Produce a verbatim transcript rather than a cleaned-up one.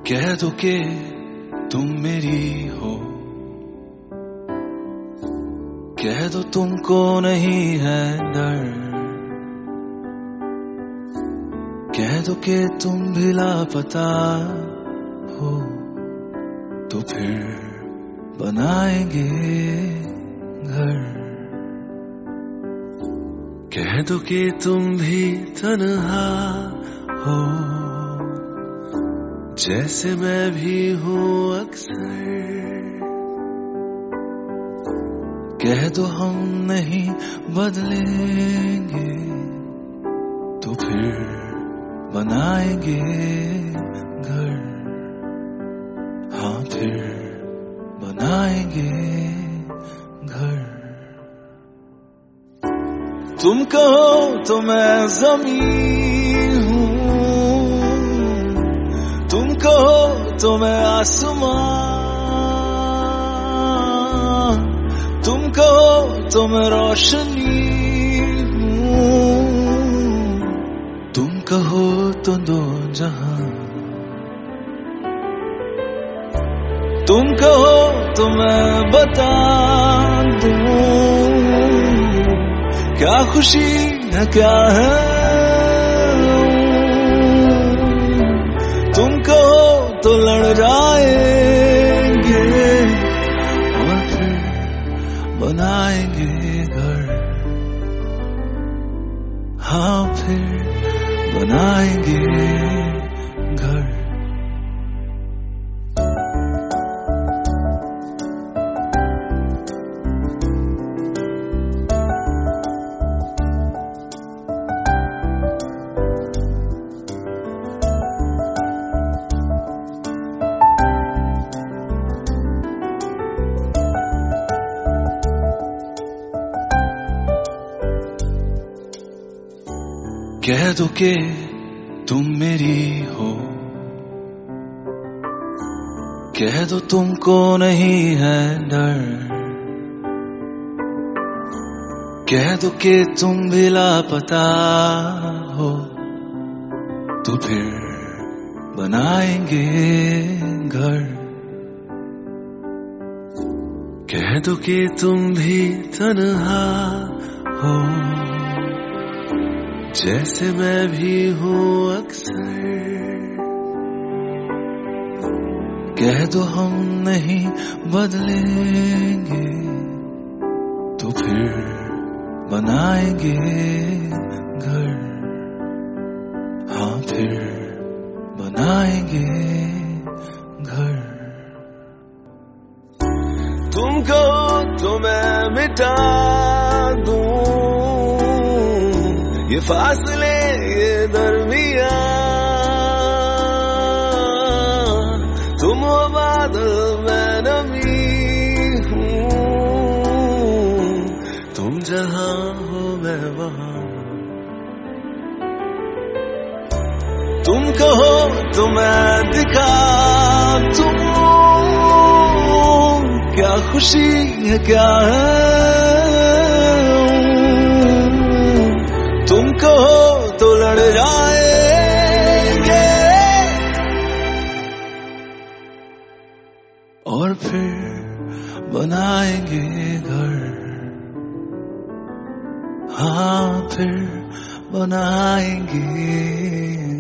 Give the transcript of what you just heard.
कह दो कि तुम मेरी हो, कह दो तुमको नहीं है डर, कह दो कि तुम भी लापता हो, तो फिर बनाएंगे घर। कह दो कि तुम भी तन्हा हो, जैसे मैं भी हूँ अक्सर, कह दो हम नहीं बदलेंगे, तो फिर बनाएंगे घर। हाँ, फिर बनाएंगे घर। तुम कहो तो मैं ज़मीन हूँ, तुम कहो तो मैं आसमां, तुम कहो तो मैं रोशनी हूँ, तुम कहो तो दो जहां, तुम कहो तो मैं बता दूं क्या खुशी है क्या है। तुम कहो तो लड़ जाएंगे और फिर बनाएंगे घर। हाँ, फिर बनाएंगे घर। कह दो कि तुम मेरी हो, कह दो तुमको नहीं है डर, कह दो कि तुम भी लापता हो, तो फिर बनाएंगे घर। कह दो कि तुम भी तन्हा हो, जैसे मैं भी हूँ अक्सर, कह दो हम नहीं बदलेंगे, तो फिर बनाएंगे घर। हाँ, फिर बनाएंगे घर। तुम कहो तो मैं मिटा दूं ये फासले ये दरमियां, तुम हो बादल मैं नमी हूँ, तुम जहाँ हो मैं वहाँ। तुम कहो तो मैं दिखा दूं क्या खुशी है क्या है। तुम कहो तो लड़ जाएंगे और फिर बनाएंगे घर। हाँ, फिर बनाएंगे